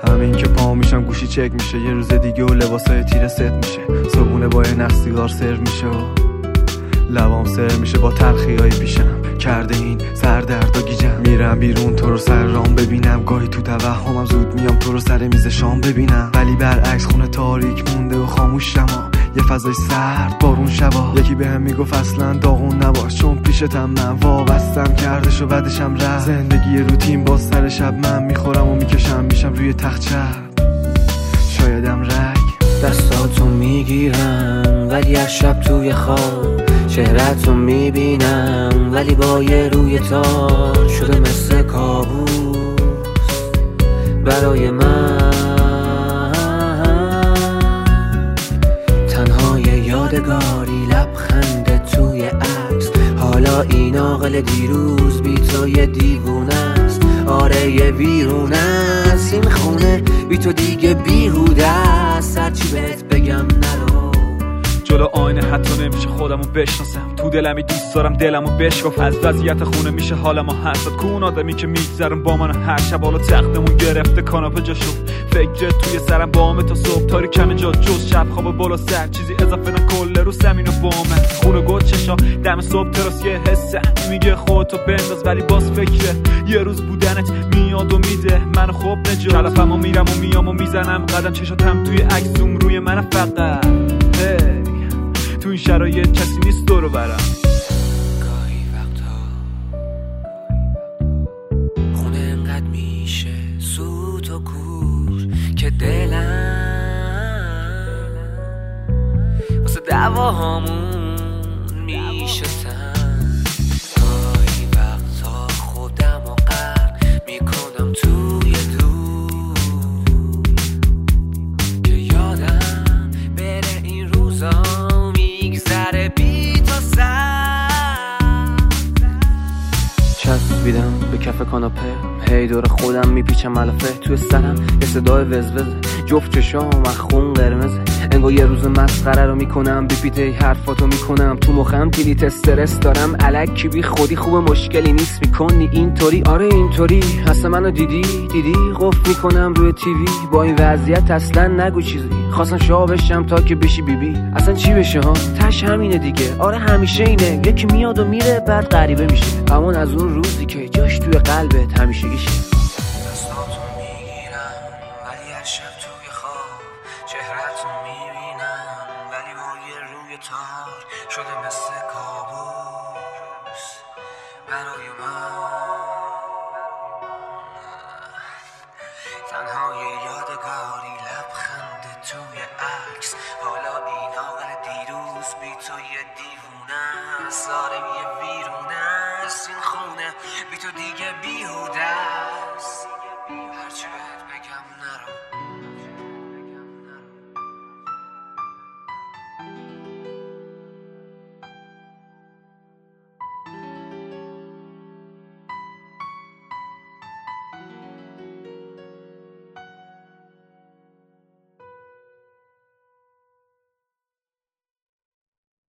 همین که پا میشم گوشی چک میشه، یه روز دیگه و لباسای تیره ست میشه، صبونه با یه نخ سیگار سرو میشه و لبام سر میشه با تلخیای پیشم کرده این سردرد و گیجم. میرم بیرون تو رو سر رام ببینم، گاهی تو توهمم زود میام تو رو سر میز شام ببینم، ولی برعکس خونه تاریک مونده و خاموشم یه فضای سرد بارون شبا. یکی بهم میگفت اصلا داغون نباش چون پیشتم من وابستم کردش و بعدشم رفت. زندگی روتین باز سر شب من میخورم و میکشم میشم روی تخت شایدم رگ دستاتو میگیرم ولی هر شب توی خواب چهره‌تو میبینم ولی با یه روی تار شده مثل کابوس برای من. تنها یه یادگاری لبخند توی عکس، حالا این عاقل دیروز بی تو یه دیوونه است. آره یه ویرونه است این خونه بی تو دیگه بیهوده است. هرچی بهت بگم نرو جلو آینه حتی نمیشه خودمو بشناسم، تو دلمی دوست دارم دلمو بشکاف. از وضعیت خونه میشه حالمو حسد کن، آدمی که میگذرم با من هر شب حالا تختمون گرفته کاناپه جاشو. فکر توی سرم بامه تا صبح تاری کم جا جز شب خواب بالا سر چیزی اضافه نه کل رو زمین و بامه. خونه گل چشا دم صبح تراس یه حسه میگه خودتو بنداز ولی باز فکره یه روز بودنت میاد و میده منو خوب نجا. تلفمو میرم و میام و میزنم قدم چشاتم توی عکس زوم روی من فقط تو این شرایط کسی نیست دورو برم. گاهی وقتا خونه انقدر میشه سوت و کور که دلم واسه دعواهامون میشه تن. گاهی وقتا خودمو غرق میکنم توی دور که یادم بره این روزا میگذره بی تو سر. چسبیدم به کف کاناپه هی دور خودم میپیچم ملافه توی سرم یه صدای وزوزه جفت چشام خون قرمزه انگار یه روز مسخره رو میکنم بی پیته حرفاتو میکنم تو مخم کلیت استرس دارم الکی بی خودی خوب مشکلی نیست میکنی اینطوری. آره اینطوری اصلا منو دیدی قفل میکنم روی تیوی با این وضعیت اصلا نگو چیزی خواستم شاه بشم تا که بشی بیبی اصلا چی بشه ها تش همینه دیگه. آره همیشه اینه یکی میاد و میره بعد غریبه میشه همون از اون روزی که جاش توی قلبت همیشگیشه. دستاتو میگیرم ولی هر شب توی خواب چهره‌تو میبینم ولی با یه روی تار شده مثل کابوس برای من.